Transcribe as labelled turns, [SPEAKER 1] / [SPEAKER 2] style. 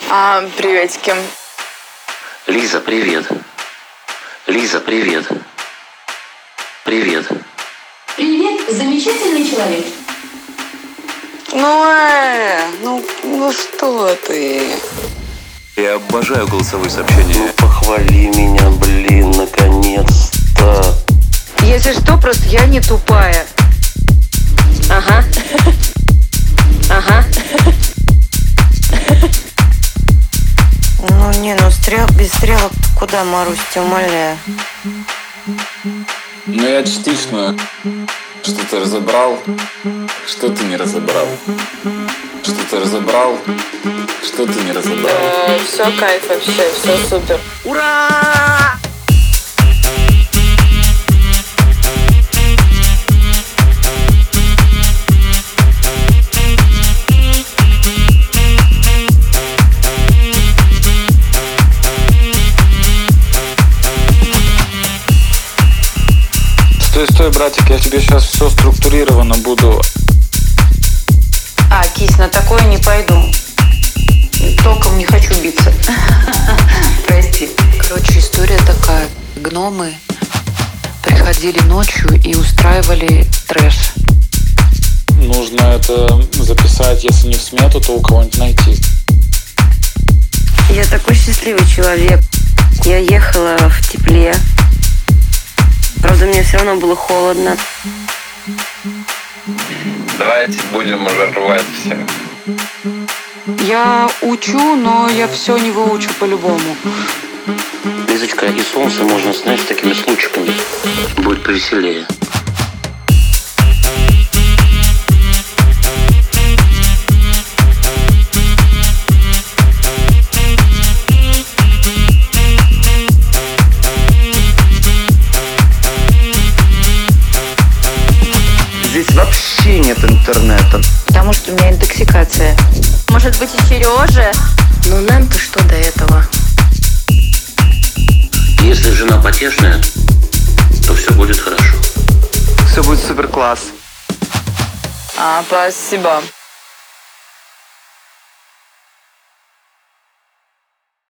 [SPEAKER 1] Приветики.
[SPEAKER 2] Лиза, привет. Лиза, привет. Привет.
[SPEAKER 3] Привет, замечательный человек.
[SPEAKER 1] Ну что ты?
[SPEAKER 4] Я обожаю голосовые сообщения.
[SPEAKER 2] Ну похвали меня, блин, наконец-то.
[SPEAKER 5] Если что, просто я не тупая. Ага. Ага.
[SPEAKER 6] Без стрелок куда, Марусь, тебя умоляю.
[SPEAKER 7] Я частично что-то разобрал, что-то не разобрал. Что-то разобрал, что-то не разобрал.
[SPEAKER 1] Все кайф вообще, все супер.
[SPEAKER 5] Ура!
[SPEAKER 7] Стой, братик, я тебе сейчас все структурированно буду.
[SPEAKER 6] Кись, на такое не пойду. Током не хочу биться. Прости. Короче, история такая. Гномы приходили ночью и устраивали трэш.
[SPEAKER 7] Нужно это записать, если не в смету, то у кого-нибудь найти.
[SPEAKER 6] Я такой счастливый человек. Я ехала в тепле. Правда, мне все равно было холодно.
[SPEAKER 8] Давайте будем уже рвать все.
[SPEAKER 1] Я учу, но я все не выучу по-любому.
[SPEAKER 2] Лизочка, и солнце можно, знаешь, такими случками. Будет повеселее.
[SPEAKER 4] Здесь вообще нет интернета.
[SPEAKER 6] Потому что у меня интоксикация.
[SPEAKER 5] Может быть, и Сережа?
[SPEAKER 6] Но нам-то что до этого?
[SPEAKER 2] Если жена потешная, то все будет хорошо.
[SPEAKER 4] Все будет супер класс.
[SPEAKER 1] Спасибо.